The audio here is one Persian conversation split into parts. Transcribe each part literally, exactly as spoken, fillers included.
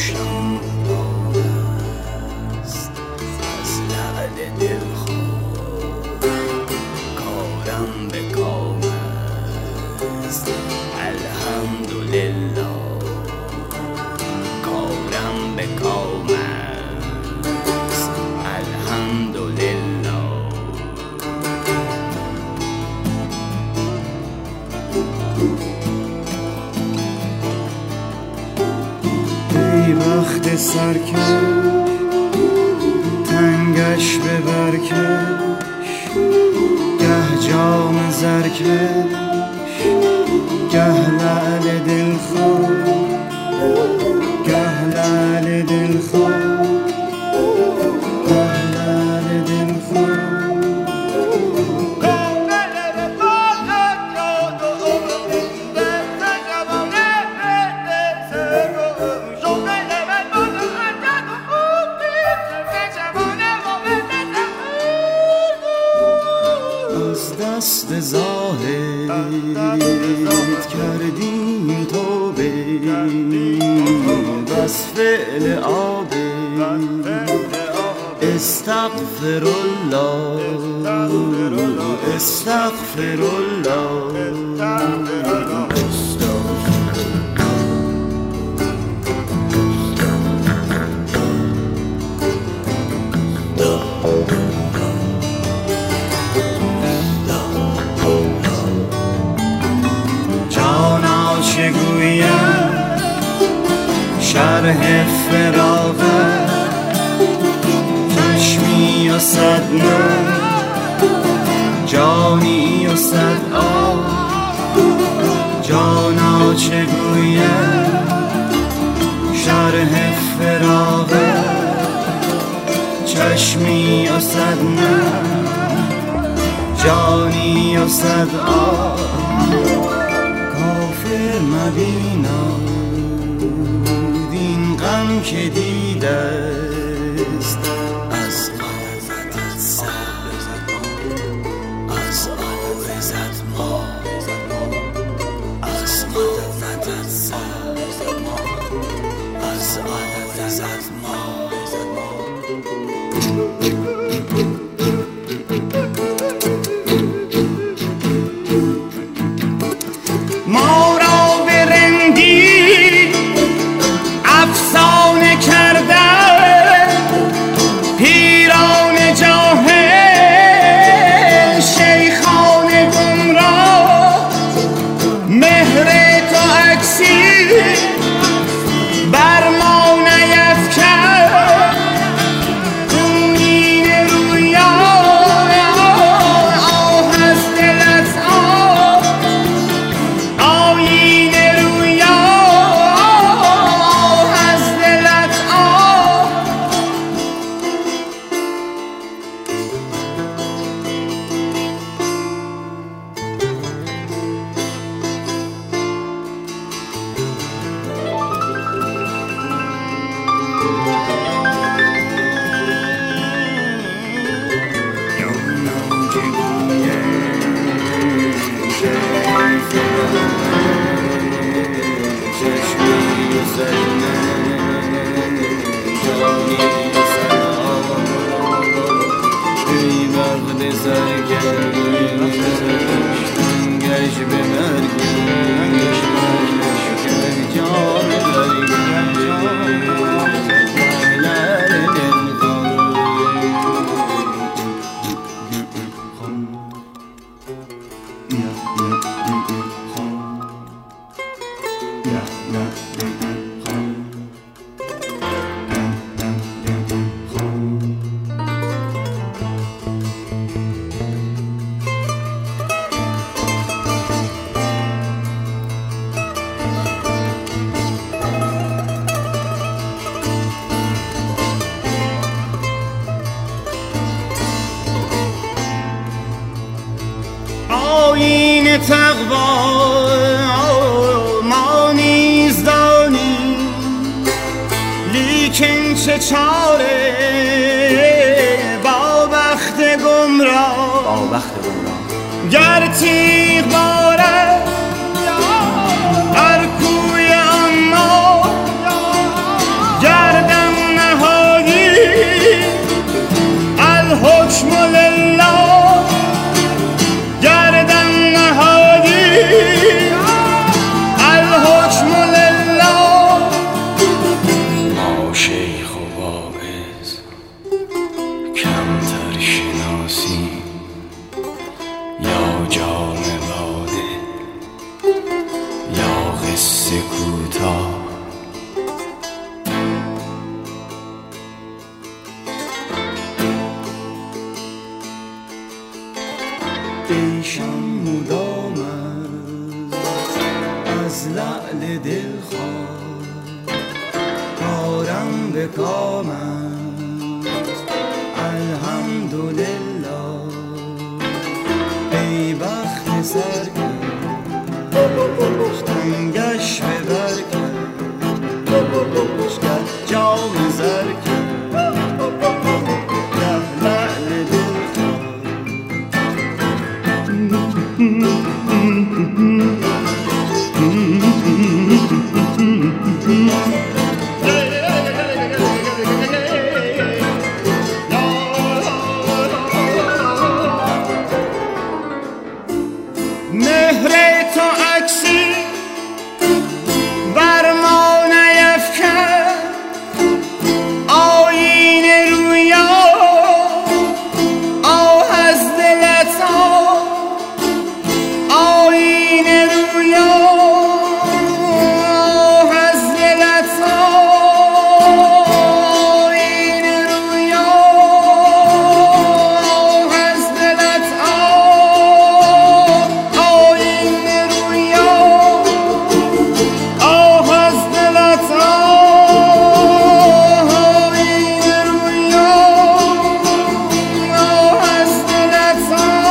پشتم پاره است از لعل دلخواه، کارم به کام است الحمدلله، کارم به کام است الحمدلله. ای وقت سرکش تنگش ببرکش، گه جام زرکش گه لعل دلخواه، گه لعل دلخواه، گه لعل دلخواه. از دست زاهد کردیم توبه، بس فعل آبه استغفر الله استغفر الله. جانا چگویم شرح فراغت، چشمی و صد نه جانی و صد آب. جانا چگویم شرح فراغت، چشمی و صد نه جانی و صد آب. کافر مبیناد این غم که دیده است از آب از آب زد ما از آب از آب زد ما. ما را به رندی افسانه کرده پیران جاهل، شیخان گمراه. مهر تو عکسی بر ما نیفکن، خونین رویا آه از دلت آه، آیین رویا آه از دلت آه. آیین تقوا ما نیز دانیم، لیکن چه چاره با بخت گمراه. با بخت گمراه گر تیغ بارد هر کوی اما، به کامم الحمدلله ای بخت سرگشتم گشت به برگشت گر جام زر کرد گر لعل دل مهر تو عکسی بر ما نیفکن آیینه رویا آه از دلت آیینه رویا آه از دلت آیینه رویا آه از دلت آیینه رویا آه از دلت آیینه رویا آه از دلت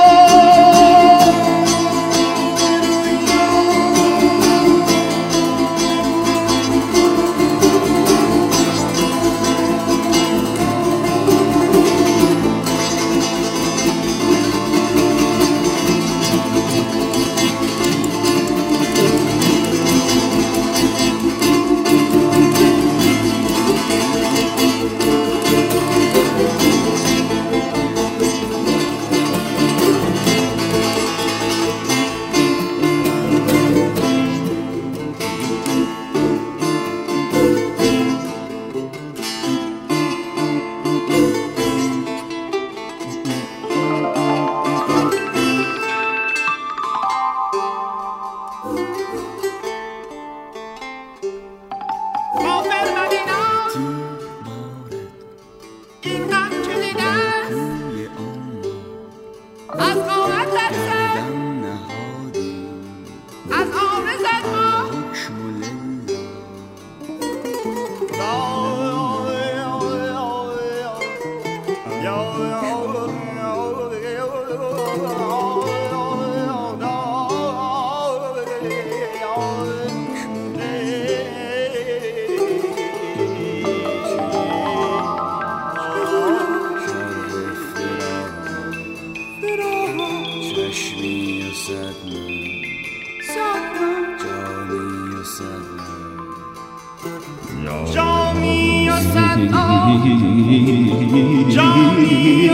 از قامت لرزد از آرزت ما حکم چشمی و صدمه جانی و صدمه جانی و صدمه جانی